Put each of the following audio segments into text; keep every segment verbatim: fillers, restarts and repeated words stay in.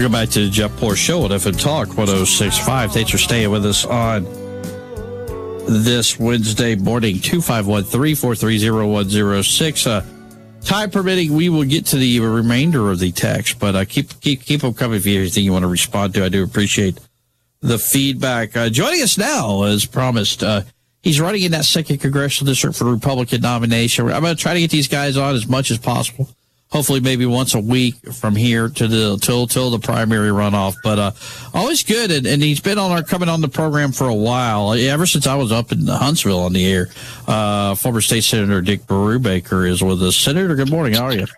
Welcome back to the Jeff Poor Show at F M Talk one oh six point five. Thanks for staying with us on this Wednesday morning. two five one, three four three, zero one zero six. Uh, time permitting, we will get to the remainder of the text, but uh, keep keep keep them coming if you have anything you want to respond to. I do appreciate the feedback. Uh, joining us now, as promised, uh, he's running in that second congressional district for the Republican nomination. I'm going to try to get these guys on as much as possible. Hopefully, maybe once a week from here to the till till the primary runoff. But uh, always good, and, and he's been on our coming on the program for a while, ever since I was up in Huntsville on the air. Uh, former State Senator Dick Brubaker is with us. Senator, good morning. How are you?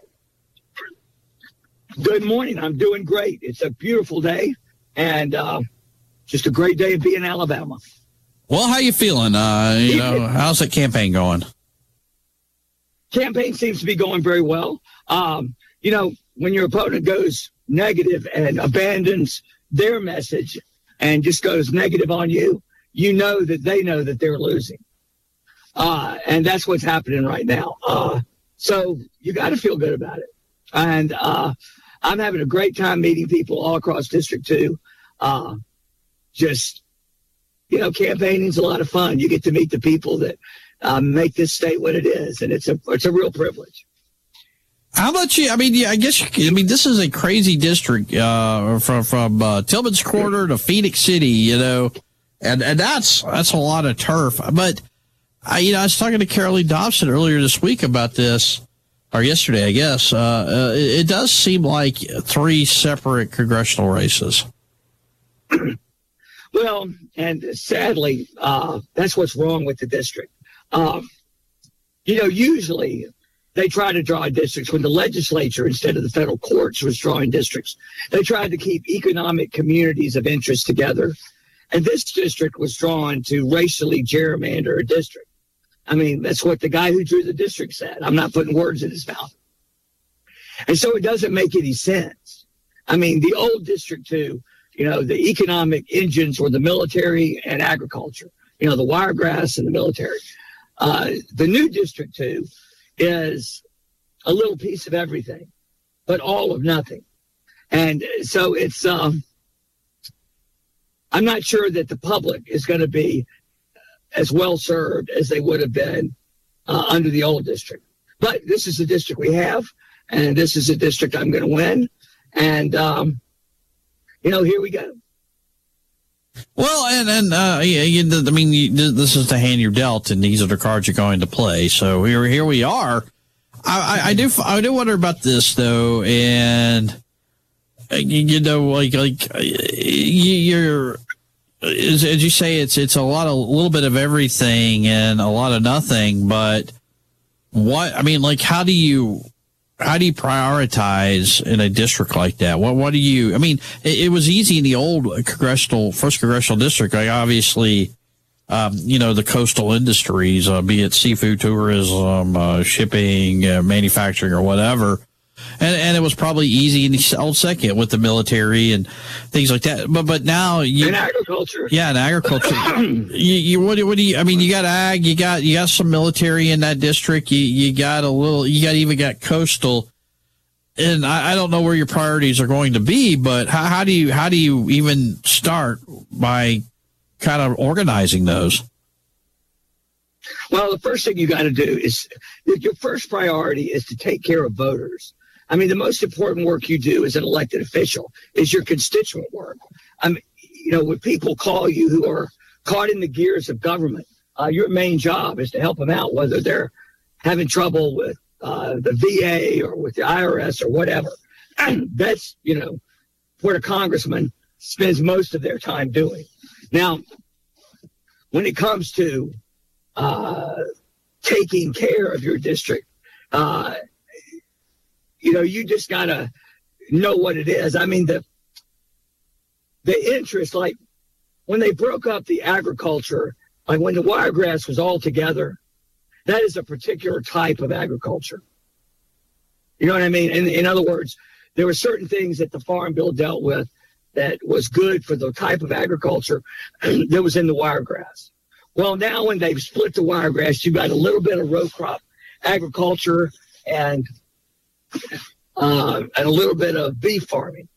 Good morning. I'm doing great. It's a beautiful day, and uh, just a great day to be in Alabama. Well, how you feeling? Uh, you know, how's that campaign going? Campaign seems to be going very well. Um, you know, when your opponent goes negative and abandons their message and just goes negative on you, you know that they know that they're losing. Uh, and that's what's happening right now. Uh, so you got to feel good about it. And uh, I'm having a great time meeting people all across District two. Uh, just, you know, campaigning is a lot of fun. You get to meet the people that uh, make this state what it is. And it's a, it's a real privilege. How about you? I mean, yeah, I guess, I mean, this is a crazy district, uh, from, from, uh, Tillman's Corner to Phoenix City, you know, and, and that's, that's a lot of turf. But I, you know, I was talking to Caroline Dobson earlier this week about this, or yesterday, I guess. Uh, uh it, it does seem like three separate congressional races. Well, and sadly, uh, that's what's wrong with the district. Um, you know, usually, they try to draw districts when the legislature, instead of the federal courts, was drawing districts. They tried to keep economic communities of interest together. And this district was drawn to racially gerrymander a district. I mean, that's what the guy who drew the district said. I'm not putting words in his mouth. And so it doesn't make any sense. I mean, the old District two, you know, the economic engines were the military and agriculture, you know, the wiregrass and the military. Uh, the new District two is a little piece of everything, but all of nothing. And so it's, um, I'm not sure that the public is going to be as well served as they would have been uh, under the old district. But this is the district we have, and this is a district I'm going to win. And, um, you know, here we go. Well, and, and uh, yeah, you, I mean, you, this is the hand you're dealt, and these are the cards you're going to play. So here, here we are. I, I, I do, I do wonder about this though, and you, you know, like, like you, you're, as, as you say, it's, it's a lot of, a little bit of everything and a lot of nothing. But what, I mean, like, how do you? How do you prioritize in a district like that? What What do you? I mean, it, it was easy in the old congressional, first congressional district. Like obviously, um, you know, the coastal industries, uh, be it seafood tourism, uh, shipping, uh, manufacturing, or whatever, and and it was probably easy in the old second with the military and things like that. But but now you in agriculture, yeah, in agriculture, you, you what, what do you? I mean, you got ag, you got you got some military in that district. You you got a little, you got even got coastal, and I, I don't know where your priorities are going to be. But how, how do you how do you even start by kind of organizing those? Well, the first thing you got to do is your first priority is to take care of voters. I mean, the most important work you do as an elected official is your constituent work. I mean, you know, when people call you who are caught in the gears of government, uh, your main job is to help them out, whether they're having trouble with uh, the V A or with the I R S or whatever. And that's, you know, what a congressman spends most of their time doing. Now, when it comes to uh, taking care of your district, uh, you know, you just got to know what it is. I mean, the the interest, like when they broke up the agriculture, like when the wiregrass was all together, that is a particular type of agriculture. You know what I mean? In, in other words, there were certain things that the Farm Bill dealt with that was good for the type of agriculture that was in the wiregrass. Well, now when they've split the wiregrass, you've got a little bit of row crop agriculture and uh, and a little bit of beef farming.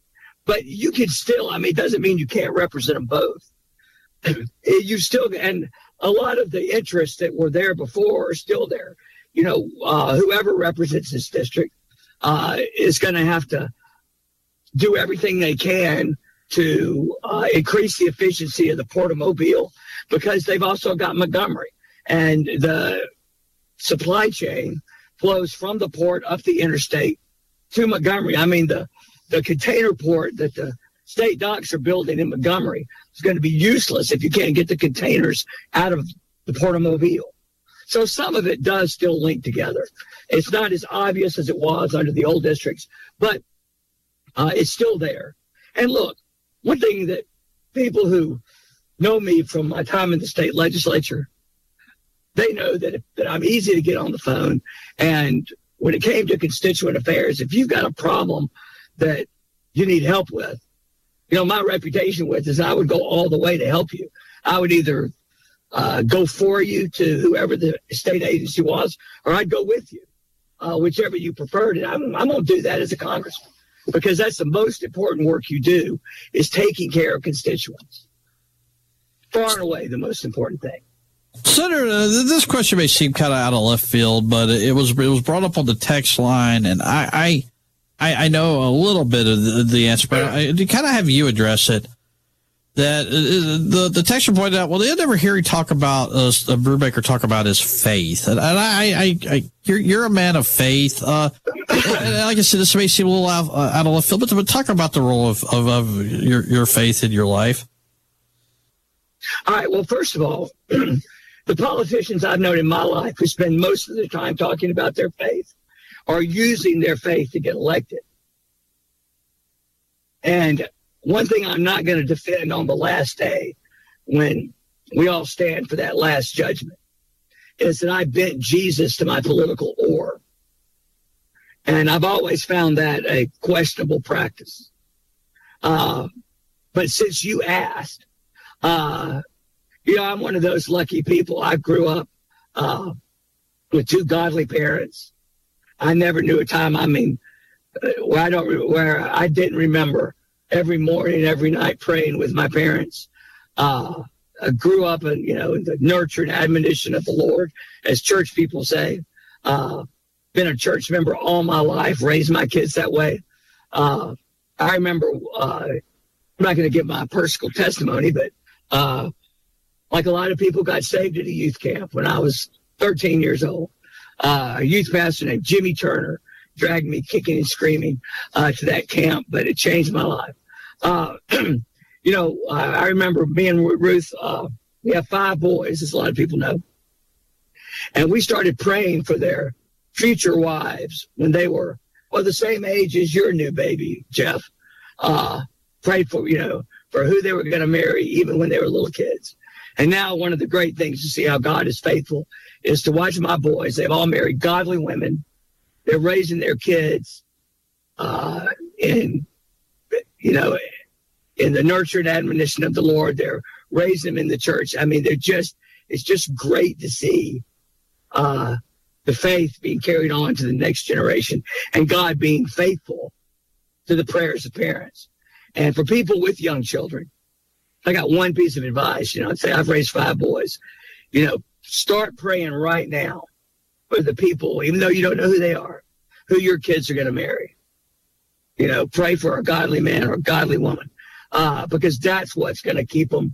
but you can still, I mean, it doesn't mean you can't represent them both. You still, and a lot of the interests that were there before are still there. You know, uh, whoever represents this district uh, is going to have to do everything they can to uh, increase the efficiency of the Port of Mobile, because they've also got Montgomery. And the supply chain flows from the port up the interstate to Montgomery. I mean, the, the container port that the state docks are building in Montgomery is going to be useless if you can't get the containers out of the Port of Mobile. So some of it does still link together. It's not as obvious as it was under the old districts, but uh, it's still there. And look, one thing that people who know me from my time in the state legislature, they know that, that I'm easy to get on the phone. And when it came to constituent affairs, if you've got a problem that you need help with, you know, my reputation with is I would go all the way to help you. I would either uh, go for you to whoever the state agency was, or I'd go with you, uh, whichever you preferred. And I'm, I'm going to do that as a congressman, because that's the most important work you do, is taking care of constituents. Far and away the most important thing. Senator, uh, this question may seem kind of out of left field, but it was it was brought up on the text line, and I I, I know a little bit of the, the answer, but I, to kind of have you address it. That uh, the the texter pointed out, well, they never hear you talk about uh, Brubaker talk about his faith, and, and I, I, I you're you're a man of faith. Uh, and like I said, this may seem a little out, uh, out of left field, but, but talk about the role of, of, of your your faith in your life. All right. Well, first of all, the politicians I've known in my life who spend most of their time talking about their faith are using their faith to get elected. And one thing I'm not going to defend on the last day, when we all stand for that last judgment, is that I bent Jesus to my political oar. And I've always found that a questionable practice. Uh, but since you asked, uh, you know, I'm one of those lucky people. I grew up uh, with two godly parents. I never knew a time, I mean, where I don't, where I didn't remember every morning, every night praying with my parents. Uh, I grew up in, you know, in the nurture and admonition of the Lord, as church people say. Uh, been a church member all my life, raised my kids that way. Uh, I remember, uh, I'm not going to give my personal testimony, but uh, like a lot of people got saved at a youth camp when I was thirteen years old. Uh, a youth pastor named Jimmy Turner dragged me kicking and screaming uh, to that camp, but it changed my life. Uh, you know, I, I remember me and Ruth, uh, we have five boys, as a lot of people know. And we started praying for their future wives when they were, well, the same age as your new baby, Jeff. Uh, prayed for, you know, for who they were going to marry, even when they were little kids. And now one of the great things to see how God is faithful is to watch my boys. They've all married godly women. They're raising their kids uh, in, you know, in the nurture and admonition of the Lord. They're raising them in the church. I mean, they're just, it's just great to see uh, the faith being carried on to the next generation, and God being faithful to the prayers of parents. And for people with young children, I got one piece of advice, you know, I'd say I've raised five boys, you know, start praying right now for the people, even though you don't know who they are, who your kids are going to marry. You know, pray for a godly man or a godly woman, uh, because that's what's going to keep them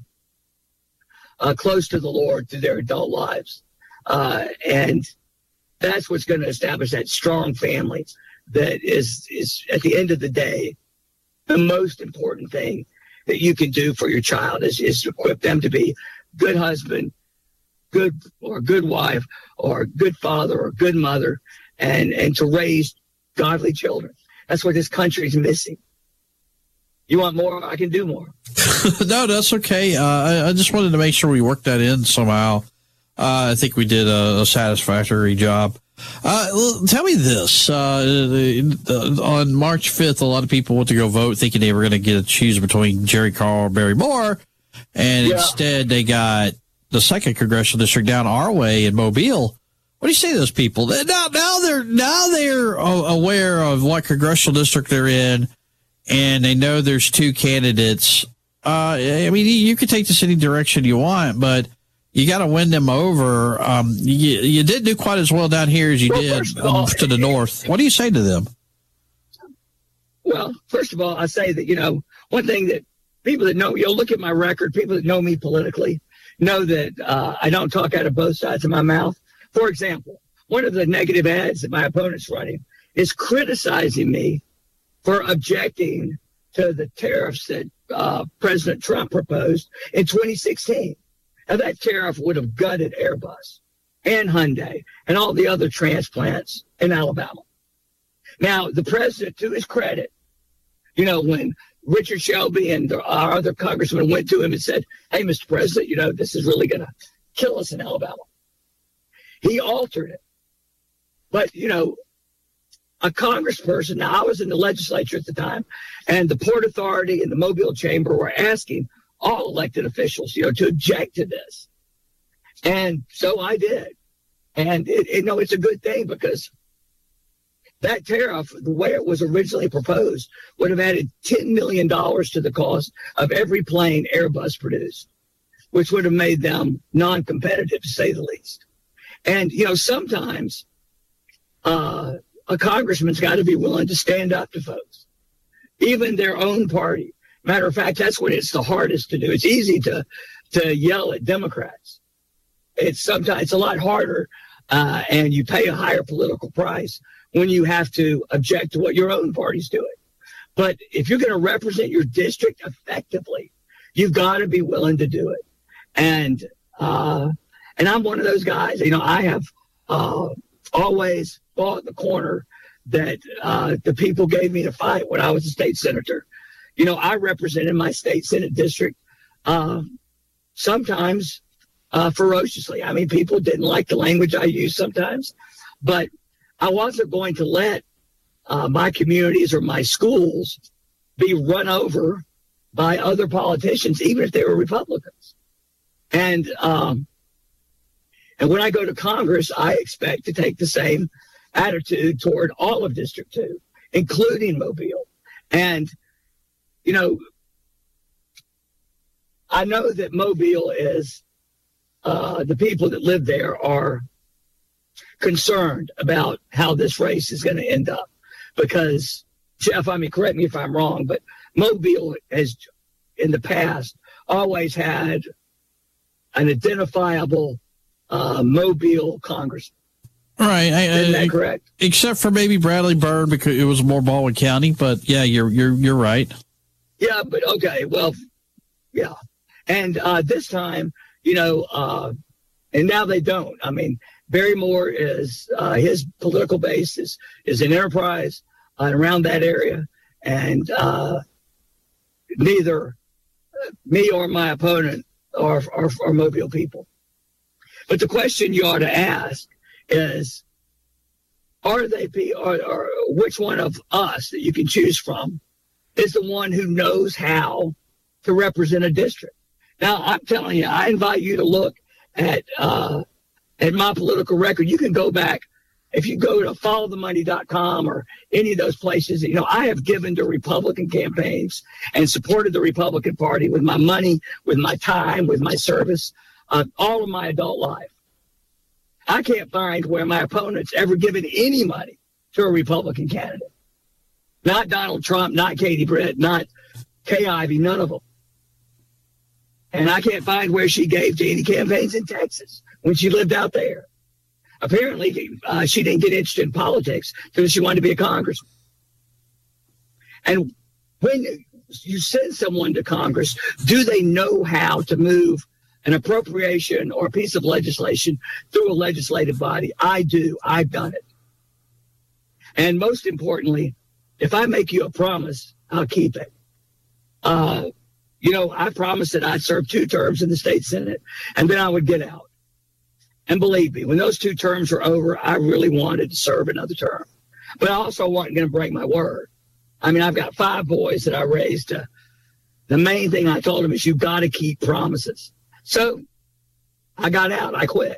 uh, close to the Lord through their adult lives. Uh, and that's what's going to establish that strong family that is, is, at the end of the day, the most important thing that you can do for your child is, is to equip them to be good husband, good or good wife, or good father or good mother, and, and to raise godly children. That's what this country is missing. You want more? I can do more. No, that's okay. Uh, I, I just wanted to make sure we worked that in somehow. Uh, I think we did a, a satisfactory job. Uh, tell me this. Uh, on March fifth, a lot of people went to go vote thinking they were going to get to choose between Jerry Carl or Barry Moore, and yeah. Instead they got the second congressional district down our way in Mobile. What do you say to those people? Now, now they're now they're aware of what congressional district they're in, and they know there's two candidates, uh, I mean, you could take this any direction you want, but you got to win them over. Um, you, you didn't do quite as well down here as you well, did all, um, to the north. What do you say to them? Well, first of all, I say that, you know, one thing that people that know, you'll look at my record, people that know me politically know that uh, I don't talk out of both sides of my mouth. For example, one of the negative ads that my opponent's running is criticizing me for objecting to the tariffs that uh, President Trump proposed in twenty sixteen. Now, that tariff would have gutted Airbus and Hyundai and all the other transplants in Alabama. Now, the president, to his credit, you know, when Richard Shelby and our other congressmen went to him and said, hey, Mister President, you know, this is really going to kill us in Alabama, he altered it. But, you know, a congressperson, now I was in the legislature at the time, and the Port Authority and the Mobile Chamber were asking all elected officials, you know, to object to this. And so I did. And, it, it, you know, it's a good thing because that tariff, the way it was originally proposed, would have added ten million dollars to the cost of every plane Airbus produced, which would have made them non-competitive, to say the least. And, you know, sometimes uh, a congressman's got to be willing to stand up to folks, even their own party. Matter of fact, that's when it's the hardest to do. It's easy to to yell at Democrats. It's sometimes it's a lot harder, uh, and you pay a higher political price when you have to object to what your own party's doing. But if you're going to represent your district effectively, you've got to be willing to do it. And uh, and I'm one of those guys. You know, I have uh, always fought the corner that uh, the people gave me to fight when I was a state senator. You know, I represented my state Senate district uh, sometimes uh, ferociously. I mean, people didn't like the language I used sometimes, but I wasn't going to let uh, my communities or my schools be run over by other politicians, even if they were Republicans. And um, and when I go to Congress, I expect to take the same attitude toward all of District two, including Mobile. And you know, I know that Mobile is, uh, the people that live there are concerned about how this race is going to end up. Because, Jeff, I mean, correct me if I'm wrong, but Mobile has, in the past, always had an identifiable uh, Mobile congressman. Right. I, Isn't that I, correct? Except for maybe Bradley Byrd, because it was more Baldwin County. But, yeah, you're you're you're right. Yeah, but okay, well, yeah. And uh, this time, you know, uh, and now they don't. I mean, Barry Moore is, uh, his political base is, is in Enterprise uh, around that area. And uh, neither me or my opponent are, are, are Mobile people. But the question you ought to ask is, are they, or, or which one of us that you can choose from is the one who knows how to represent a district? Now, I'm telling you, I invite you to look at uh, at my political record. You can go back. If you go to follow the money dot com or any of those places, you know, I have given to Republican campaigns and supported the Republican Party with my money, with my time, with my service, uh, all of my adult life. I can't find where my opponent's ever given any money to a Republican candidate. Not Donald Trump, not Katie Britt, not Kay Ivey, none of them. And I can't find where she gave to any campaigns in Texas when she lived out there. Apparently, uh, she didn't get interested in politics because she wanted to be a congressman. And when you send someone to Congress, do they know how to move an appropriation or a piece of legislation through a legislative body? I do. I've done it. And most importantly, if I make you a promise, I'll keep it. Uh, you know, I promised that I'd serve two terms in the state Senate, and then I would get out. And believe me, when those two terms were over, I really wanted to serve another term. But I also wasn't going to break my word. I mean, I've got five boys that I raised. Uh, the main thing I told them is you've got to keep promises. So I got out. I quit.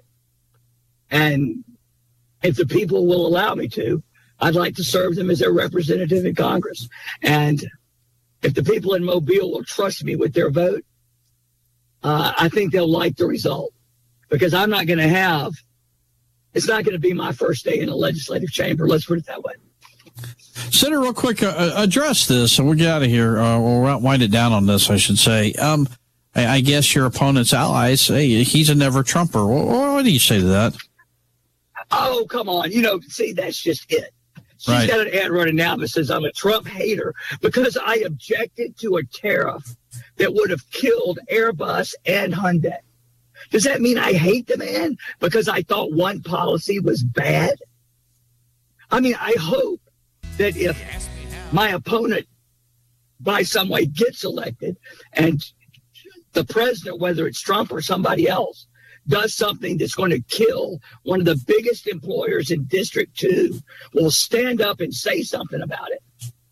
And if the people will allow me to, I'd like to serve them as their representative in Congress. And if the people in Mobile will trust me with their vote, uh, I think they'll like the result, because I'm not going to have, it's not going to be my first day in the legislative chamber. Let's put it that way. Senator, real quick, uh, address this, and we'll get out of here. Uh, we'll wind it down on this, I should say. Um, I, I guess your opponent's allies, hey, he's a never Trumper. What, what do you say to that? Oh, come on. You know, see, that's just it. She's right. got an ad running now that says I'm a Trump hater because I objected to a tariff that would have killed Airbus and Hyundai. Does that mean I hate the man because I thought one policy was bad? I mean, I hope that if my opponent by some way gets elected and the president, whether it's Trump or somebody else, does something that's going to kill one of the biggest employers in District two, will stand up and say something about it.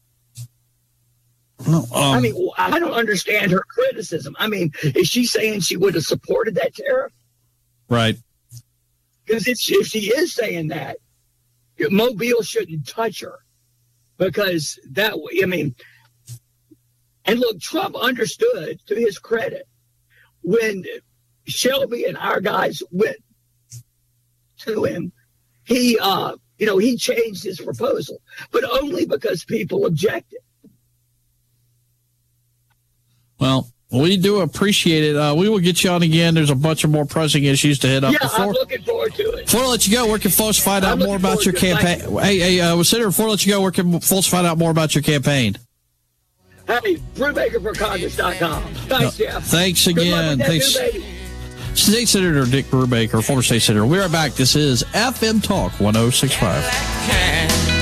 No, um, I mean, I don't understand her criticism. I mean, is she saying she would have supported that tariff? Right. Because if she, if she is saying that, Mobile shouldn't touch her. Because that, I mean, and look, Trump understood, to his credit, when Shelby and our guys went to him, he, uh, you know, he changed his proposal, but only because people objected. Well, we do appreciate it. Uh, we will get you on again. There's a bunch of more pressing issues to hit up. Yeah, before, I'm looking forward to it. Before I let you go, where can folks find out I'm more about your campaign? Hey, hey, uh, Senator, before I let you go, where can folks find out more about your campaign? Hey, Brubaker for Congress dot com. Thanks, no, Jeff. Thanks again. Thanks. State Senator Dick Brubaker, former state senator. We're right back. This is F M Talk one oh six point five.